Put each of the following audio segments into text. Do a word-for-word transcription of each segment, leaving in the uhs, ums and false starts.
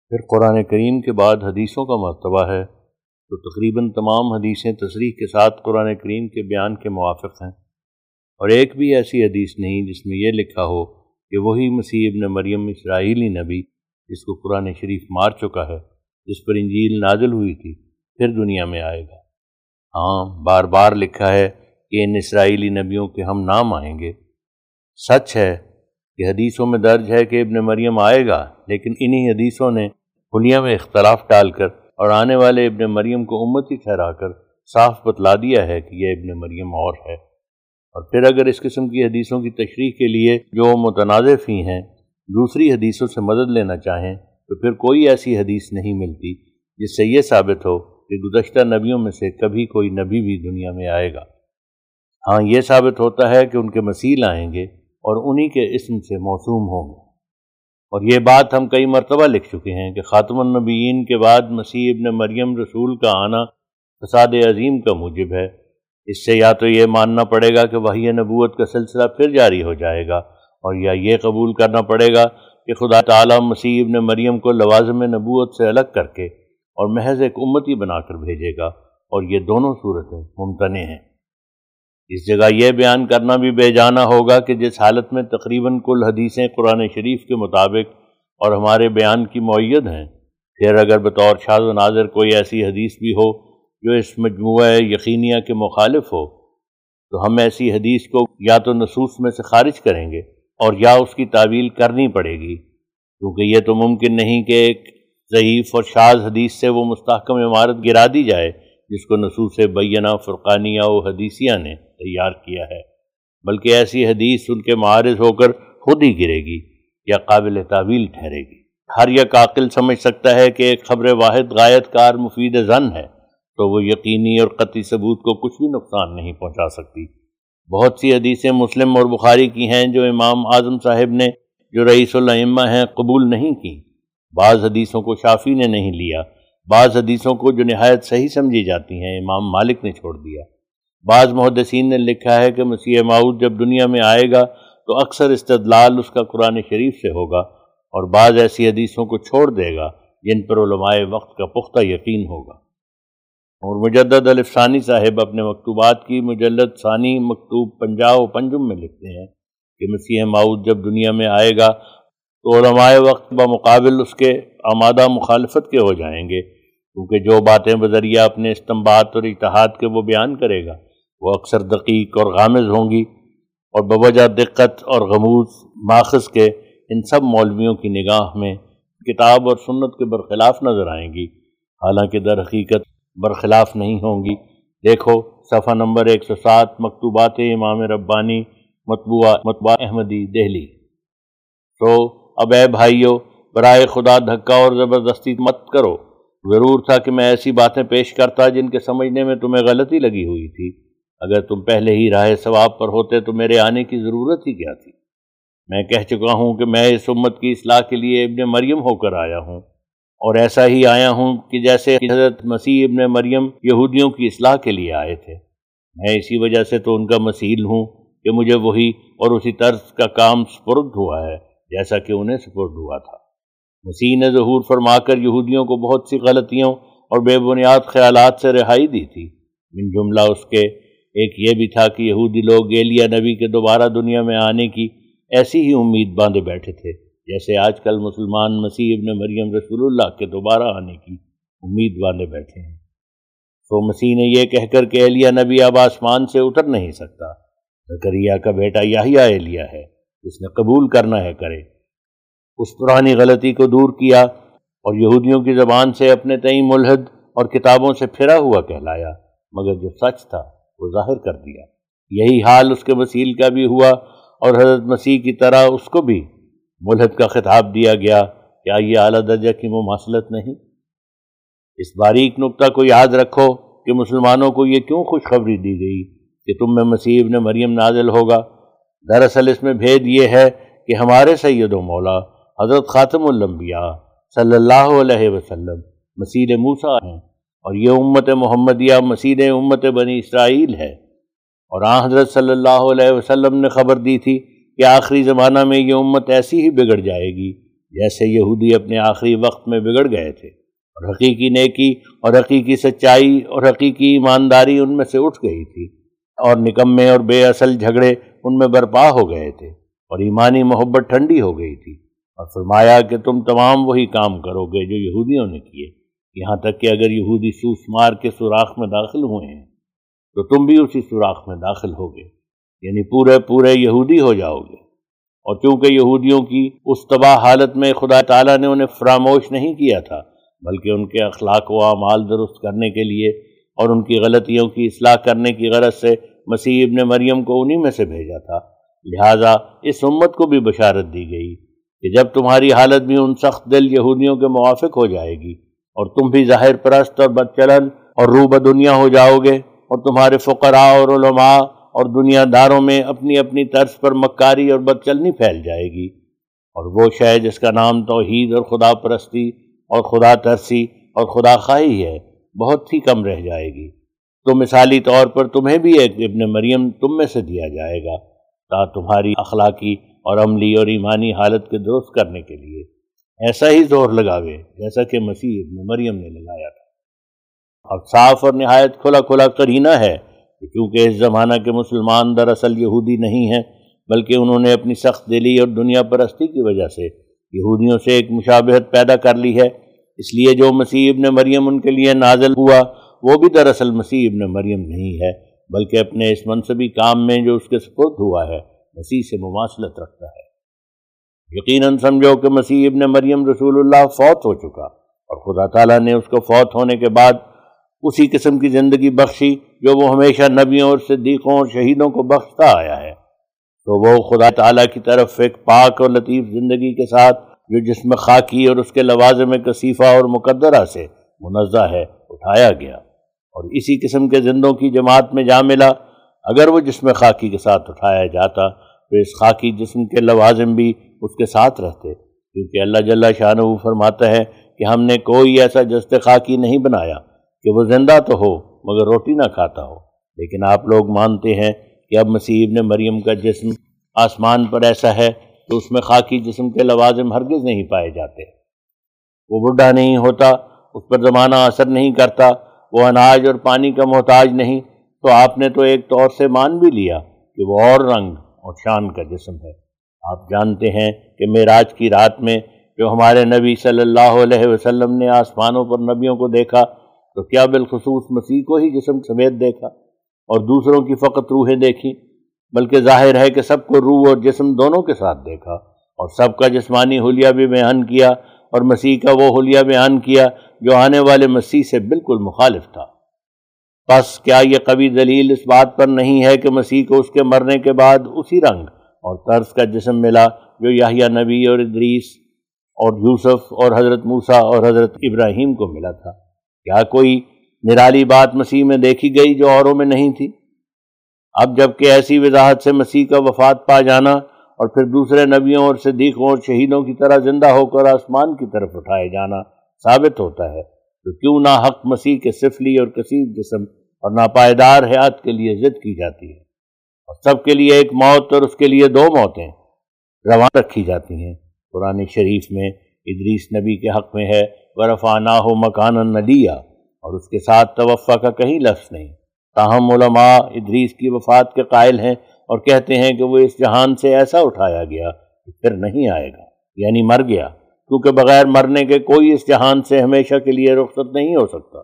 پھر قرآن کریم کے بعد حدیثوں کا مرتبہ ہے تو تقریباً تمام حدیثیں تصریح کے ساتھ قرآن کریم کے بیان کے موافق ہیں، اور ایک بھی ایسی حدیث نہیں جس میں یہ لکھا ہو کہ وہی مسیح ابن مریم اسرائیلی نبی جس کو قرآن شریف مار چکا ہے، جس پر انجیل نازل ہوئی تھی، پھر دنیا میں آئے گا۔ ہاں، بار بار لکھا ہے کہ ان اسرائیلی نبیوں کے ہم نام آئیں گے۔ سچ ہے کہ حدیثوں میں درج ہے کہ ابن مریم آئے گا، لیکن انہی حدیثوں نے حلیہ میں اختلاف ڈال کر اور آنے والے ابن مریم کو امتی ٹھہرا کر صاف بتلا دیا ہے کہ یہ ابن مریم اور ہے۔ اور پھر اگر اس قسم کی حدیثوں کی تشریح کے لیے جو متنازع فی ہیں دوسری حدیثوں سے مدد لینا چاہیں تو پھر کوئی ایسی حدیث نہیں ملتی جس سے یہ ثابت ہو کہ گزشتہ نبیوں میں سے کبھی کوئی نبی بھی دنیا میں آئے گا۔ ہاں، یہ ثابت ہوتا ہے کہ ان کے مثیل آئیں گے اور انہی کے اسم سے موسوم ہوں گے، اور یہ بات ہم کئی مرتبہ لکھ چکے ہیں کہ خاتم النبیین کے بعد مسیح ابن مریم رسول کا آنا فساد عظیم کا موجب ہے۔ اس سے یا تو یہ ماننا پڑے گا کہ وحی نبوت کا سلسلہ پھر جاری ہو جائے گا، اور یا یہ قبول کرنا پڑے گا کہ خدا تعالیٰ مسیح ابن مریم کو لوازم نبوت سے الگ کر کے اور محض ایک امتی بنا کر بھیجے گا، اور یہ دونوں صورتیں ممتنع ہیں۔ اس جگہ یہ بیان کرنا بھی بے جانا ہوگا کہ جس حالت میں تقریباً کل حدیثیں قرآن شریف کے مطابق اور ہمارے بیان کی معید ہیں، پھر اگر بطور شاذ و نادر کوئی ایسی حدیث بھی ہو جو اس مجموعہ یقینیہ کے مخالف ہو، تو ہم ایسی حدیث کو یا تو نصوص میں سے خارج کریں گے اور یا اس کی تعویل کرنی پڑے گی، کیونکہ یہ تو ممکن نہیں کہ ایک ضعیف اور شاذ حدیث سے وہ مستحکم عمارت گرا دی جائے جس کو نصوص بینہ، فرقانیہ و حدیثیہ نے تیار کیا ہے، بلکہ ایسی حدیث ان کے معارض ہو کر خود ہی گرے گی یا قابل تعویل ٹھہرے گی۔ ہر یک عاقل سمجھ سکتا ہے کہ ایک خبر واحد غایت کار مفید ظن ہے تو وہ یقینی اور قطعی ثبوت کو کچھ بھی نقصان نہیں پہنچا سکتی۔ بہت سی حدیثیں مسلم اور بخاری کی ہیں جو امام اعظم صاحب نے جو رئیس الائمہ ہیں قبول نہیں کی، بعض حدیثوں کو شافعی نے نہیں لیا، بعض حدیثوں کو جو نہایت صحیح سمجھی جاتی ہیں امام مالک نے چھوڑ دیا۔ بعض محدثین نے لکھا ہے کہ مسیح موعود جب دنیا میں آئے گا تو اکثر استدلال اس کا قرآن شریف سے ہوگا، اور بعض ایسی حدیثوں کو چھوڑ دے گا جن پر علماء وقت کا پختہ یقین ہوگا۔ اور مجدد الف ثانی صاحب اپنے مکتوبات کی مجلد ثانی مکتوب پنجا و پنجم میں لکھتے ہیں کہ مسیح موعود جب دنیا میں آئے گا تو علماء وقت بمقابل اس کے آمادہ مخالفت کے ہو جائیں گے، کیونکہ جو باتیں بذریعہ اپنے استنباط اور اجتہاد کے وہ بیان کرے گا وہ اکثر دقیق اور غامض ہوں گی، اور بوجہ دقت اور غموض ماخذ کے ان سب مولویوں کی نگاہ میں کتاب اور سنت کے برخلاف نظر آئیں گی، حالانکہ در حقیقت برخلاف نہیں ہوں گی۔ دیکھو صفحہ نمبر ایک سو سات، مکتوبات امام ربانی، مطبوعہ مطبع احمدی، دہلی۔ تو اب اے بھائیو، برائے خدا دھکا اور زبردستی مت کرو، ضرور تھا کہ میں ایسی باتیں پیش کرتا جن کے سمجھنے میں تمہیں غلطی لگی ہوئی تھی۔ اگر تم پہلے ہی راہ ثواب پر ہوتے تو میرے آنے کی ضرورت ہی کیا تھی؟ میں کہہ چکا ہوں کہ میں اس امت کی اصلاح کے لیے ابن مریم ہو کر آیا ہوں، اور ایسا ہی آیا ہوں کہ جیسے حضرت مسیح ابن مریم یہودیوں کی اصلاح کے لیے آئے تھے۔ میں اسی وجہ سے تو ان کا مثیل ہوں کہ مجھے وہی اور اسی طرز کا کام سپرد ہوا ہے جیسا کہ انہیں سپرد ہوا تھا۔ مسیح نے ظہور فرما کر یہودیوں کو بہت سی غلطیوں اور بے بنیاد خیالات سے رہائی دی تھی، من جملہ اس کے ایک یہ بھی تھا کہ یہودی لوگ ایلیہ نبی کے دوبارہ دنیا میں آنے کی ایسی ہی امید باندھے بیٹھے تھے جیسے آج کل مسلمان مسیح ابن مریم رسول اللہ کے دوبارہ آنے کی امید باندھے بیٹھے ہیں۔ تو مسیح نے یہ کہہ کر کہ ایلیہ نبی اب آسمان سے اتر نہیں سکتا، زکریا کا بیٹا یحییٰ ایلیہ ہے، جس نے قبول کرنا ہے کرے، اس پرانی غلطی کو دور کیا اور یہودیوں کی زبان سے اپنے تئیں ملحد اور کتابوں سے پھرا ہوا کہلایا، مگر جو سچ تھا وہ ظاہر کر دیا۔ یہی حال اس کے وسیل کا بھی ہوا، اور حضرت مسیح کی طرح اس کو بھی ملحد کا خطاب دیا گیا۔ کیا یہ اعلیٰ درجہ کی مماثلت نہیں؟ اس باریک نقطہ کو یاد رکھو کہ مسلمانوں کو یہ کیوں خوشخبری دی گئی کہ تم میں مسیح ابن مریم نازل ہوگا۔ دراصل اس میں بھید یہ ہے کہ ہمارے سید و مولا حضرت خاتم الانبیاء صلی اللہ علیہ وسلم مسیح موسیٰ ہیں، اور یہ امت محمدیہ مسیح امت بنی اسرائیل ہے، اور آن حضرت صلی اللہ علیہ وسلم نے خبر دی تھی کہ آخری زمانہ میں یہ امت ایسی ہی بگڑ جائے گی جیسے یہودی اپنے آخری وقت میں بگڑ گئے تھے، اور حقیقی نیکی اور حقیقی سچائی اور حقیقی ایمانداری ان میں سے اٹھ گئی تھی، اور نکمے اور بے اصل جھگڑے ان میں برپا ہو گئے تھے، اور ایمانی محبت ٹھنڈی ہو گئی تھی۔ اور فرمایا کہ تم تمام وہی کام کرو گے جو یہودیوں نے کیے، یہاں تک کہ اگر یہودی سوس مار کے سوراخ میں داخل ہوئے ہیں تو تم بھی اسی سوراخ میں داخل ہوگے، یعنی پورے پورے یہودی ہو جاؤ گے۔ اور چونکہ یہودیوں کی اس تباہ حالت میں خدا تعالیٰ نے انہیں فراموش نہیں کیا تھا، بلکہ ان کے اخلاق و اعمال درست کرنے کے لیے اور ان کی غلطیوں کی اصلاح کرنے کی غرض سے مسیح ابن مریم کو انہی میں سے بھیجا تھا، لہٰذا اس امت کو بھی بشارت دی گئی کہ جب تمہاری حالت بھی ان سخت دل یہودیوں کے موافق ہو جائے گی اور تم بھی ظاہر پرست اور بدچلن اور روبہ دنیا ہو جاؤ گے، اور تمہارے فقراء اور علماء اور دنیا داروں میں اپنی اپنی طرز پر مکاری اور بدچلنی پھیل جائے گی، اور وہ شے جس کا نام توحید اور خدا پرستی اور خدا ترسی اور خدا خواہی ہے بہت ہی کم رہ جائے گی، تو مثالی طور پر تمہیں بھی ایک ابن مریم تم میں سے دیا جائے گا، تا تمہاری اخلاقی اور عملی اور ایمانی حالت کے درست کرنے کے لیے ایسا ہی زور لگاوے جیسا کہ مسیح ابن مریم نے لگایا تھا۔ اور صاف اور نہایت کھلا کھلا قرینہ ہے کہ چونکہ اس زمانہ کے مسلمان دراصل یہودی نہیں ہیں، بلکہ انہوں نے اپنی سخت دلی اور دنیا پرستی کی وجہ سے یہودیوں سے ایک مشابہت پیدا کر لی ہے، اس لیے جو مسیح ابن مریم ان کے لیے نازل ہوا وہ بھی دراصل مسیح ابن مریم نہیں ہے، بلکہ اپنے اس منصبی کام میں جو اس کے سپرد ہوا ہے مسیح سے مماثلت رکھتا ہے۔ یقیناً سمجھو کہ مسیح ابن مریم رسول اللہ فوت ہو چکا، اور خدا تعالیٰ نے اس کو فوت ہونے کے بعد اسی قسم کی زندگی بخشی جو وہ ہمیشہ نبیوں اور صدیقوں اور شہیدوں کو بخشتا آیا ہے، تو وہ خدا تعالیٰ کی طرف ایک پاک اور لطیف زندگی کے ساتھ جو جسم خاکی اور اس کے لوازم کثیفہ اور مقدرہ سے منزہ ہے اٹھایا گیا، اور اسی قسم کے زندوں کی جماعت میں جا ملا۔ اگر وہ جسم خاکی کے ساتھ اٹھایا جاتا تو اس خاکی جسم کے لوازم بھی اس کے ساتھ رہتے، کیونکہ اللہ جل شانہ فرماتا ہے کہ ہم نے کوئی ایسا جسد خاکی نہیں بنایا کہ وہ زندہ تو ہو مگر روٹی نہ کھاتا ہو، لیکن آپ لوگ مانتے ہیں کہ اب مسیح ابن مریم کا جسم آسمان پر ایسا ہے کہ اس میں خاکی جسم کے لوازم ہرگز نہیں پائے جاتے، وہ بوڑھا نہیں ہوتا، اس پر زمانہ اثر نہیں کرتا، وہ اناج اور پانی کا محتاج نہیں، تو آپ نے تو ایک طور سے مان بھی لیا کہ وہ اور رنگ اور شان کا جسم ہے۔ آپ جانتے ہیں کہ معراج کی رات میں جو ہمارے نبی صلی اللہ علیہ وسلم نے آسمانوں پر نبیوں کو دیکھا تو کیا بالخصوص مسیح کو ہی جسم سمیت دیکھا اور دوسروں کی فقط روحیں دیکھیں، بلکہ ظاہر ہے کہ سب کو روح اور جسم دونوں کے ساتھ دیکھا، اور سب کا جسمانی حلیہ بھی بیان کیا، اور مسیح کا وہ حلیہ بیان کیا جو آنے والے مسیح سے بالکل مخالف تھا۔ پس کیا یہ قوی دلیل اس بات پر نہیں ہے کہ مسیح کو اس کے مرنے کے بعد اسی رنگ اور طرز کا جسم ملا جو یحییٰ نبی اور ادریس اور یوسف اور حضرت موسیٰ اور حضرت ابراہیم کو ملا تھا؟ کیا کوئی نرالی بات مسیح میں دیکھی گئی جو اوروں میں نہیں تھی؟ اب جب کہ ایسی وضاحت سے مسیح کا وفات پا جانا اور پھر دوسرے نبیوں اور صدیقوں اور شہیدوں کی طرح زندہ ہو کر آسمان کی طرف اٹھائے جانا ثابت ہوتا ہے، تو کیوں نہ حق مسیح کے سفلی اور کثیف جسم اور ناپائیدار حیات کے لیے ضد کی جاتی ہے، اور سب کے لیے ایک موت اور اس کے لیے دو موتیں رواں رکھی جاتی ہیں۔ قرآن شریف میں ادریس نبی کے حق میں ہے وَرَفَعْنَاهُ مَكَانًا عَلِيًّا، اور اس کے ساتھ توفیٰ کا کہیں لفظ نہیں، تاہم علماء ادریس کی وفات کے قائل ہیں اور کہتے ہیں کہ وہ اس جہان سے ایسا اٹھایا گیا کہ پھر نہیں آئے گا، یعنی مر گیا، کیونکہ بغیر مرنے کے کوئی اس جہان سے ہمیشہ کے لیے رخصت نہیں ہو سکتا۔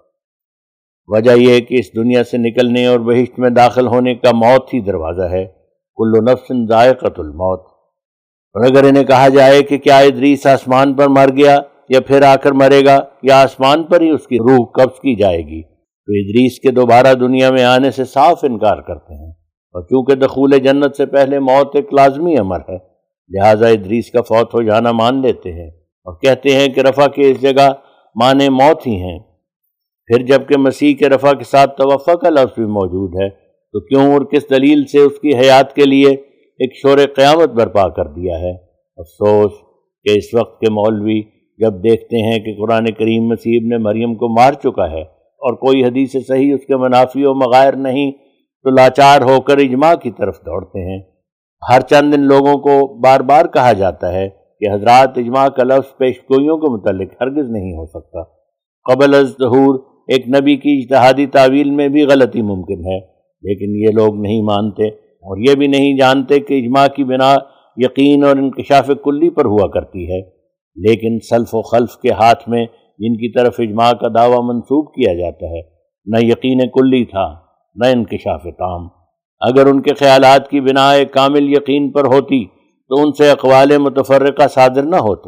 وجہ یہ کہ اس دنیا سے نکلنے اور بہشت میں داخل ہونے کا موت ہی دروازہ ہے، کل نفس ذائقۃ الموت۔ اور اگر انہیں کہا جائے کہ کیا ادریس آسمان پر مر گیا یا پھر آ کر مرے گا یا آسمان پر ہی اس کی روح قبض کی جائے گی، تو ادریس کے دوبارہ دنیا میں آنے سے صاف انکار کرتے ہیں، اور چونکہ دخول جنت سے پہلے موت ایک لازمی امر ہے لہٰذا ادریس کا فوت ہو جانا مان لیتے ہیں اور کہتے ہیں کہ رفع کے اس جگہ معنی موت ہی ہیں۔ پھر جبکہ مسیح کے رفع کے ساتھ توفیٰ کا لفظ بھی موجود ہے تو کیوں اور کس دلیل سے اس کی حیات کے لیے ایک شور قیامت برپا کر دیا ہے؟ افسوس کہ اس وقت کے مولوی جب دیکھتے ہیں کہ قرآن کریم مسیح ابن مریم کو مار چکا ہے اور کوئی حدیث صحیح اس کے منافی و مغائر نہیں، تو لاچار ہو کر اجماع کی طرف دوڑتے ہیں۔ ہر چند ان لوگوں کو بار بار کہا جاتا ہے کہ حضرات اجماع کا لفظ پیش گوئیوں کے متعلق ہرگز نہیں ہو سکتا۔ قبل از ظہور ایک نبی کی اجتہادی تعویل میں بھی غلطی ممکن ہے، لیکن یہ لوگ نہیں مانتے اور یہ بھی نہیں جانتے کہ اجماع کی بنا یقین اور انکشاف کلی پر ہوا کرتی ہے، لیکن سلف و خلف کے ہاتھ میں جن کی طرف اجماع کا دعویٰ منسوب کیا جاتا ہے نہ یقین کلی تھا نہ انکشاف تام۔ اگر ان کے خیالات کی بنا ایک کامل یقین پر ہوتی تو ان سے اقوال متفرقہ صادر نہ ہوتے۔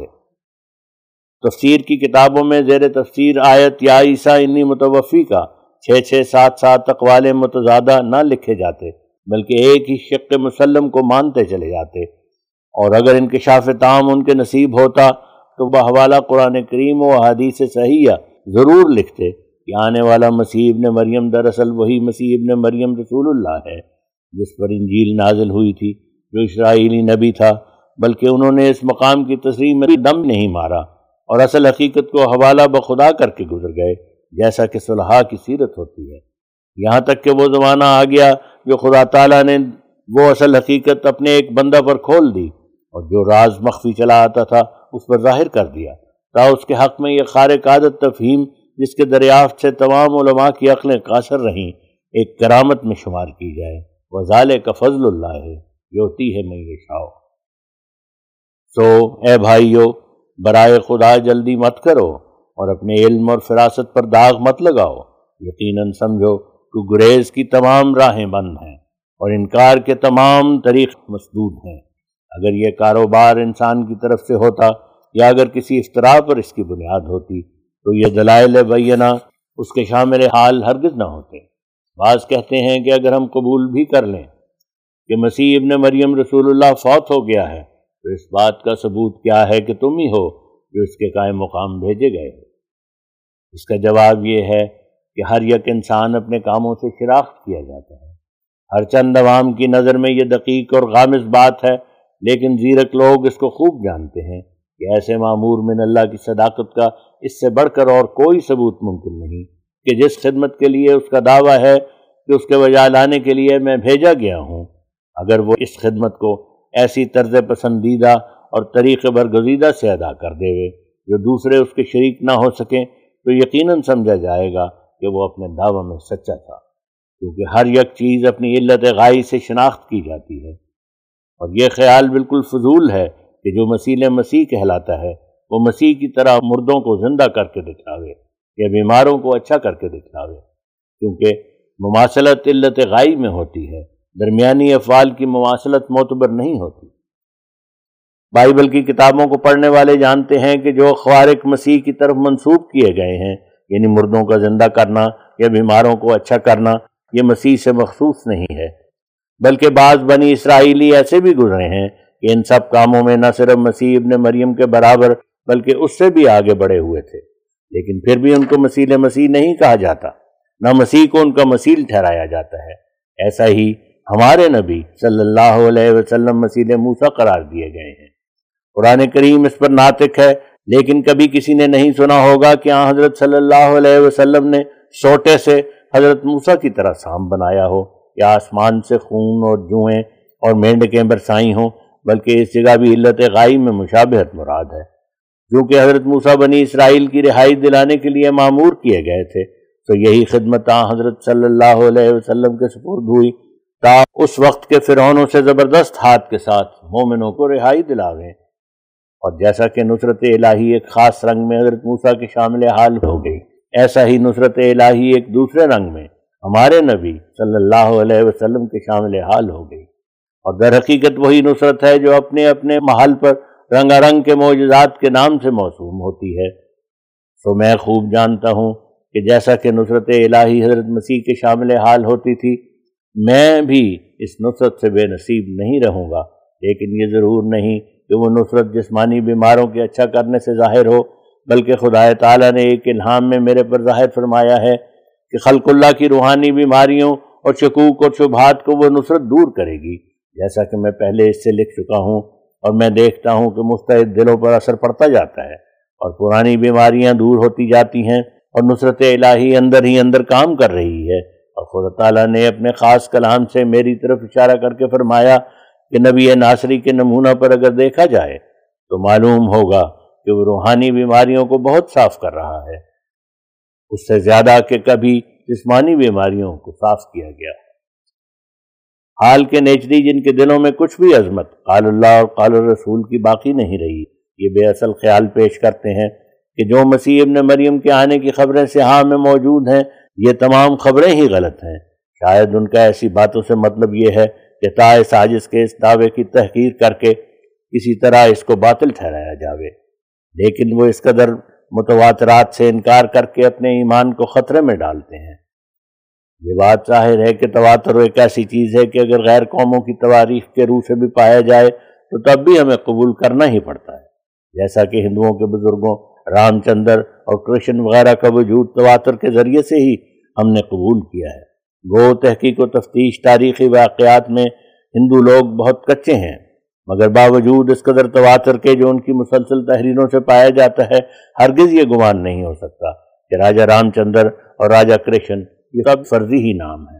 تفسیر کی کتابوں میں زیر تفسیر آیت یا عیسیٰ انی متوفی کا چھ چھ سات سات اقوال متضادہ نہ لکھے جاتے، بلکہ ایک ہی شق مسلم کو مانتے چلے جاتے، اور اگر انکشاف تام ان کے نصیب ہوتا تو بحوالہ قرآن کریم و احادیث صحیحہ ضرور لکھتے کہ آنے والا مسیح ابن مریم دراصل وہی مسیح ابن مریم رسول اللہ ہے جس پر انجیل نازل ہوئی تھی، جو اسرائیلی نبی تھا، بلکہ انہوں نے اس مقام کی تصریح میں بھی دم نہیں مارا اور اصل حقیقت کو حوالہ بخدا کر کے گزر گئے، جیسا کہ صلحاء کی سیرت ہوتی ہے، یہاں تک کہ وہ زمانہ آ گیا جو خدا تعالیٰ نے وہ اصل حقیقت اپنے ایک بندہ پر کھول دی اور جو راز مخفی چلا آتا تھا اس پر ظاہر کر دیا، تا اس کے حق میں یہ خارق عادت تفہیم جس کے دریافت سے تمام علماء کی عقلیں قاصر رہیں ایک کرامت میں شمار کی جائے۔ وَذَلِكَ فَضْلُ اللَّهِ یؤتیہ مَن یشاء۔ سو اے بھائیو، برائے خدا جلدی مت کرو اور اپنے علم اور فراست پر داغ مت لگاؤ، یقیناً سمجھو کہ گریز کی تمام راہیں بند ہیں اور انکار کے تمام طریق مسدود ہیں۔ اگر یہ کاروبار انسان کی طرف سے ہوتا یا اگر کسی افتراء پر اس کی بنیاد ہوتی تو یہ دلائل بینہ اس کے شامل حال ہرگز نہ ہوتے۔ بعض کہتے ہیں کہ اگر ہم قبول بھی کر لیں کہ مسیح ابن مریم رسول اللہ فوت ہو گیا ہے تو اس بات کا ثبوت کیا ہے کہ تم ہی ہو جو اس کے قائم مقام بھیجے گئے ہو؟ اس کا جواب یہ ہے کہ ہر یک انسان اپنے کاموں سے شناخت کیا جاتا ہے۔ ہر چند عوام کی نظر میں یہ دقیق اور غامض بات ہے، لیکن زیرک لوگ اس کو خوب جانتے ہیں کہ ایسے مامور من اللہ کی صداقت کا اس سے بڑھ کر اور کوئی ثبوت ممکن نہیں کہ جس خدمت کے لیے اس کا دعویٰ ہے کہ اس کے بجا لانے کے لیے میں بھیجا گیا ہوں، اگر وہ اس خدمت کو ایسی طرز پسندیدہ اور طریق برگزیدہ سے ادا کر دے جو دوسرے اس کے شریک نہ ہو سکیں تو یقیناً سمجھا جائے گا کہ وہ اپنے دعویٰ میں سچا تھا، کیونکہ ہر یک چیز اپنی علت غائی سے شناخت کی جاتی ہے۔ اور یہ خیال بالکل فضول ہے کہ جو مسیح مسیح کہلاتا ہے وہ مسیح کی طرح مردوں کو زندہ کر کے دکھاوے یا بیماروں کو اچھا کر کے دکھاوے، کیونکہ مماثلت علت غائی میں ہوتی ہے، درمیانی افعال کی مماثلت معتبر نہیں ہوتی۔ بائبل کی کتابوں کو پڑھنے والے جانتے ہیں کہ جو خوارق مسیح کی طرف منسوب کیے گئے ہیں، یعنی مردوں کا زندہ کرنا یا بیماروں کو اچھا کرنا، یہ مسیح سے مخصوص نہیں ہے، بلکہ بعض بنی اسرائیلی ایسے بھی گزرے ہیں کہ ان سب کاموں میں نہ صرف مسیح ابن مریم کے برابر بلکہ اس سے بھی آگے بڑھے ہوئے تھے، لیکن پھر بھی ان کو مسیح مسیح نہیں کہا جاتا، نہ مسیح کو ان کا مسیح ٹھہرایا جاتا ہے۔ ایسا ہی ہمارے نبی صلی اللہ علیہ وسلم مسیح موسیٰ قرار دیے گئے ہیں۔ قرآن کریم اس پر ناطق ہے، لیکن کبھی کسی نے نہیں سنا ہوگا کہ آن حضرت صلی اللہ علیہ وسلم نے سوٹے سے حضرت موسیٰ کی طرح سام بنایا ہو یا آسمان سے خون اور جوئیں اور مینڈکیں برسائی ہوں، بلکہ اس جگہ بھی علت غائب میں مشابہت مراد ہے۔ چونکہ حضرت موسیٰ بنی اسرائیل کی رہائی دلانے کے لیے مامور کیے گئے تھے، تو یہی خدمت آن حضرت صلی اللہ علیہ وسلم کے سپرد ہوئی تا اس وقت کے فرعونوں سے زبردست ہاتھ کے ساتھ مومنوں کو رہائی دلاویں۔ اور جیسا کہ نصرت الہی ایک خاص رنگ میں حضرت موسیٰ کے شامل حال ہو گئی، ایسا ہی نصرت الہی ایک دوسرے رنگ میں ہمارے نبی صلی اللہ علیہ وسلم کے شامل حال ہو گئی، اور در حقیقت وہی نصرت ہے جو اپنے اپنے محل پر رنگا رنگ کے معجزات کے نام سے موسوم ہوتی ہے۔ سو میں خوب جانتا ہوں کہ جیسا کہ نصرت الہی حضرت مسیح کے شامل حال ہوتی تھی، میں بھی اس نصرت سے بے نصیب نہیں رہوں گا، لیکن یہ ضرور نہیں کہ وہ نصرت جسمانی بیماروں کے اچھا کرنے سے ظاہر ہو، بلکہ خدا تعالیٰ نے ایک الہام میں میرے پر ظاہر فرمایا ہے کہ خلق اللہ کی روحانی بیماریوں اور شکوک اور شبہات کو وہ نصرت دور کرے گی، جیسا کہ میں پہلے اس سے لکھ چکا ہوں، اور میں دیکھتا ہوں کہ مستعد دلوں پر اثر پڑتا جاتا ہے اور پرانی بیماریاں دور ہوتی جاتی ہیں اور نصرت الہی اندر ہی اندر کام کر رہی ہے۔ اور خدا تعالیٰ نے اپنے خاص کلام سے میری طرف اشارہ کر کے فرمایا کہ نبی ناصری کے نمونہ پر اگر دیکھا جائے تو معلوم ہوگا کہ وہ روحانی بیماریوں کو بہت صاف کر رہا ہے، اس سے زیادہ کہ کبھی جسمانی بیماریوں کو صاف کیا گیا۔ حال کے نیچری جن کے دلوں میں کچھ بھی عظمت قال اللہ اور قال الرسول کی باقی نہیں رہی، یہ بے اصل خیال پیش کرتے ہیں کہ جو مسیح ابن مریم کے آنے کی خبریں صحاح میں موجود ہیں یہ تمام خبریں ہی غلط ہیں۔ شاید ان کا ایسی باتوں سے مطلب یہ ہے کہ تائے سازش کے اس دعوے کی تحقیر کر کے کسی طرح اس کو باطل ٹھہرایا جاوے، لیکن وہ اس قدر متواترات سے انکار کر کے اپنے ایمان کو خطرے میں ڈالتے ہیں۔ یہ بات ظاہر ہے کہ تواتر ایک ایسی چیز ہے کہ اگر غیر قوموں کی تواریخ کے روح سے بھی پایا جائے تو تب بھی ہمیں قبول کرنا ہی پڑتا ہے، جیسا کہ ہندوؤں کے بزرگوں رام چندر اور کرشن وغیرہ کا وجود تواتر کے ذریعے سے ہی ہم نے قبول کیا ہے۔ گو تحقیق و تفتیش تاریخی واقعات میں ہندو لوگ بہت کچے ہیں، مگر باوجود اس قدر تواتر کے جو ان کی مسلسل تحریروں سے پایا جاتا ہے، ہرگز یہ گمان نہیں ہو سکتا کہ راجہ رام چندر اور راجہ کرشن یہ سب فرضی ہی نام ہے۔